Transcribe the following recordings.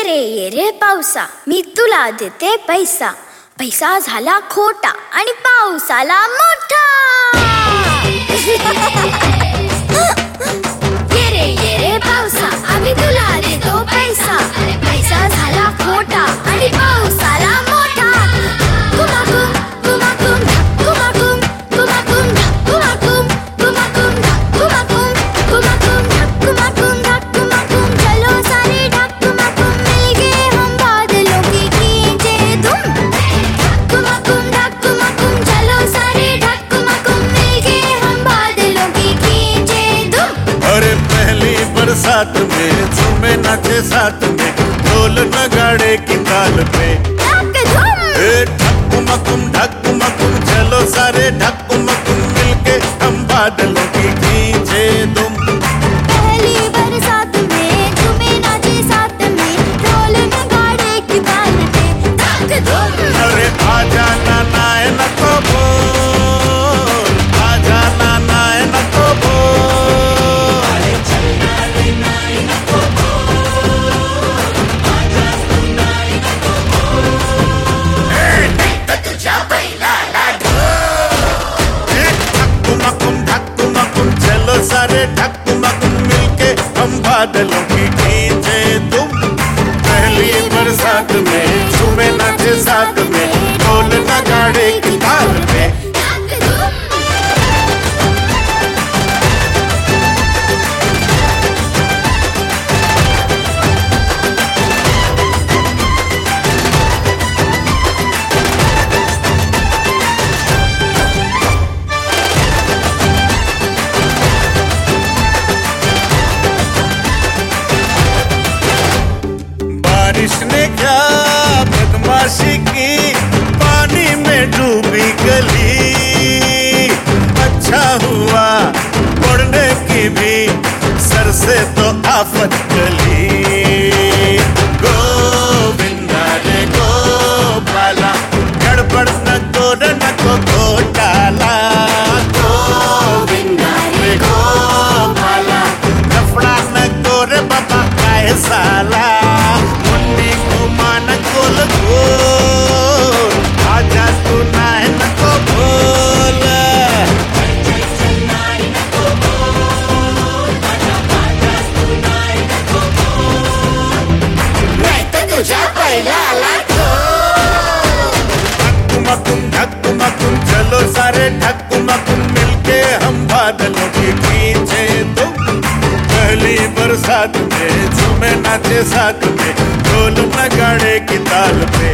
ये रे पावसा, मी तुला देते पैसा. पैसा झाला खोटा आणि पाऊस आला मोठा. ये रे पावसा, आम्ही तुला देतो पैसा. पैसा झाला खोटा आणि पाऊस आला मोठा. कुमाकुम कुमाकुम कुमाकुम कुमाकुम कुमाकुम कुमाकुम कुमाकुम कुमाकुम कुमाकुम कुमाकुम चलो सारे ढक कुमाकुम मिलके हम बादलों की खींचे धूम. कुमाकुम चलो सारे ढक कुमाकुम मिलके हम बादलों की खींचे धूम. अरे पहली बरसात में झूमे नाचे साथ में ढोल नगाड़े की ताल पे. ढक चलो सारे ढक कुमकुम मिलके हम बादलों की खींचे दुम. पहली बरसात में झूमे नाचे साथ में ढोल नगाड़े की ताल पे. अरे आजा नाना न तो बोल, आजा नाना न तो बोल. अरे चलना रे नाय न तो बोल, आजा तू नाय न तो बोल. ए नहीं तुझा पहिला ढक चलो सारे ढक कुमकुम मिलके हम बादलों की खींचे तुम. पहली बरसात में झूमे नाचे साथ में ढोल नगाड़े की ताल पे. बारिश ने क्या बदमाशी की, पानी में डूबी गली. अच्छा हुआ पढ़ने की भी सर से तो आफत गली. गोविंदा रे गोपाला, गड़बड़ न को घोटाला. गोविंदा रे गोपाला, लफड़ा न को रे बाबा काहे साला. आजा तू नाय न तो बोल, नहीं तो तुझा पहिला ढक कुमकुम चलो सारे ढक कुमकुम मिलके हम बादलों की खींचे तुम. पहली बरसात में झूमे नाचे साथ में ढोल नगाड़े की ताल पे.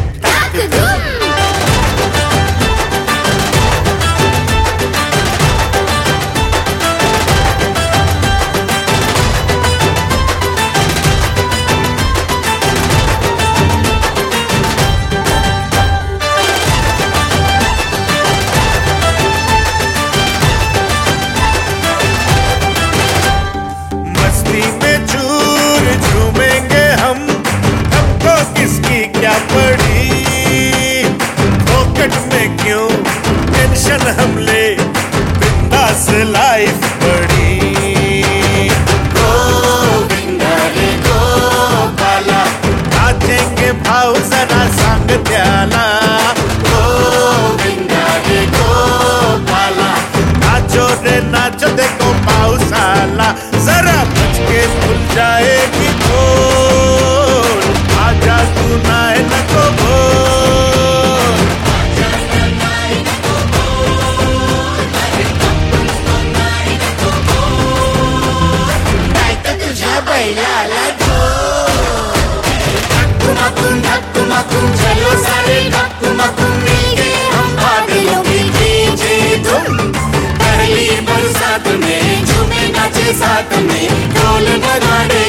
मस्ती में चूर झूमेंगे हम, हमको किसकी क्या पड़ी. पॉकेट में क्यों टेंशन हम ले, बिंदास लाइफ बड़ी. गोविंदा रे गोपाला, नाचेंगे भाव जरा संग त्याला. गोविंदा रे गोपाला, नाचो रे नाचो देखो पाउसाला. जरा बच के भूल जाएगी बोल, आजा तू नाय न तो बोल. नहीं तो तुझा पहिला कुमकुम चलो सारे ढक कुमकुम मिलके हम बादलों की खींचे धूम. पहली बरसात में झूमे नाचे साथ में ढोल नगाड़े